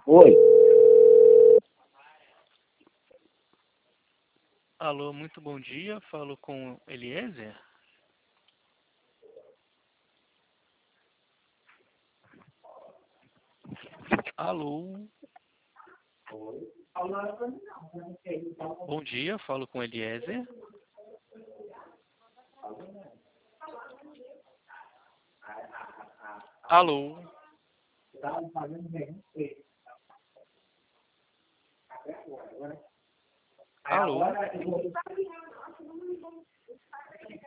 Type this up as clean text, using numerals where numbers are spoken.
Oi. Alô, muito bom dia. Falo com Eliezer. Alô, bom dia. Falo com Eliezer. Alô, alô.